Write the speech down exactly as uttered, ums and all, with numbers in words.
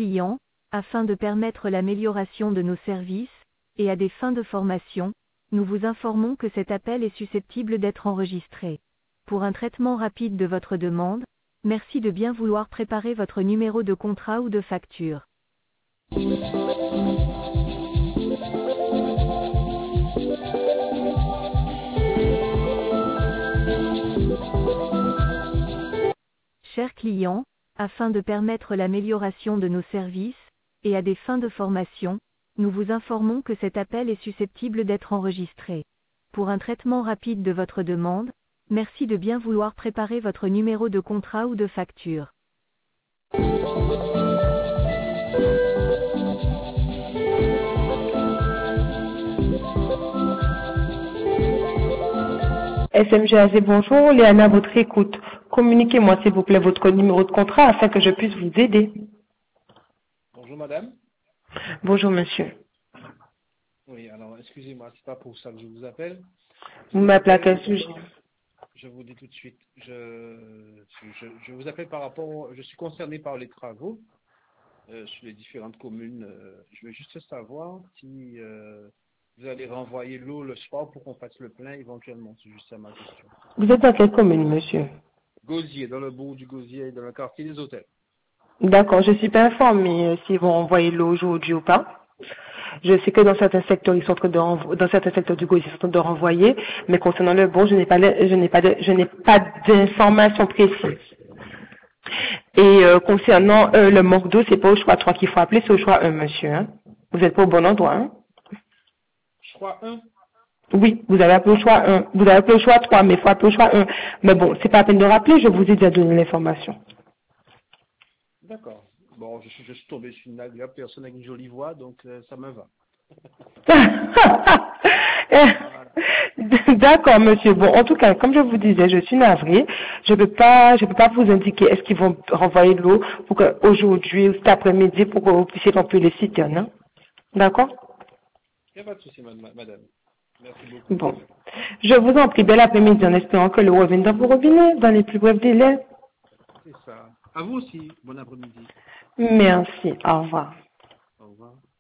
clients, afin de permettre l'amélioration de nos services, et à des fins de formation, nous vous informons que cet appel est susceptible d'être enregistré. Pour un traitement rapide de votre demande, merci de bien vouloir préparer votre numéro de contrat ou de facture. Chers clients, afin de permettre l'amélioration de nos services, et à des fins de formation, nous vous informons que cet appel est susceptible d'être enregistré. Pour un traitement rapide de votre demande, merci de bien vouloir préparer votre numéro de contrat ou de facture. S M G A Z, bonjour. Léana, votre écoute. Communiquez-moi, s'il vous plaît, votre numéro de contrat afin que je puisse vous aider. Bonjour madame. Bonjour monsieur. Oui, alors excusez-moi, c'est pas pour ça que je vous appelle. Je Vous vous m'appelez à appelle, quel sujet? je vous dis tout de suite, je, je, je vous appelle par rapport, je suis concerné par les travaux euh, sur les différentes communes. Euh, je veux juste savoir si euh, vous allez renvoyer l'eau le soir pour qu'on fasse le plein éventuellement. C'est juste ça ma question. Vous êtes dans quelle commune, monsieur? Gosier, dans le bourg du Gosier, dans le quartier des hôtels. D'accord, je suis pas informée euh, s'ils vont envoyer l'eau aujourd'hui ou pas. Je sais que dans certains secteurs, ils sont en train de renvo- dans certains secteurs du Gosier, ils sont en train de renvoyer, mais concernant le bon, je n'ai pas, le- je n'ai pas, de, je n'ai pas d'informations précises. Et euh, concernant euh, le manque d'eau, c'est pas au choix trois qu'il faut appeler, c'est au choix un, monsieur. Hein. Vous êtes pas au bon endroit. Hein. Je crois un. Oui, vous avez appelé au choix un. Vous avez appelé au choix trois, mais il faut appeler au choix un. Mais bon, c'est pas la peine de rappeler, je vous ai déjà donné l'information. D'accord. Bon, je suis, je suis tombé sur une agréable personne avec une jolie voix, donc euh, ça me va. Voilà. D'accord, monsieur. Bon, en tout cas, comme je vous disais, je suis navrée. Je peux pas, je peux pas vous indiquer est-ce qu'ils vont renvoyer de l'eau pour qu'aujourd'hui ou cet après-midi pour que vous puissiez remplir les citernes. Hein. D'accord? Il n'y a pas de souci, madame. Merci beaucoup. Bon. Je vous en prie, bel après-midi en espérant que l'eau revienne dans vos robinets dans les plus brefs délais. C'est ça. À vous aussi. Bon après-midi. Merci. Au revoir. Au revoir.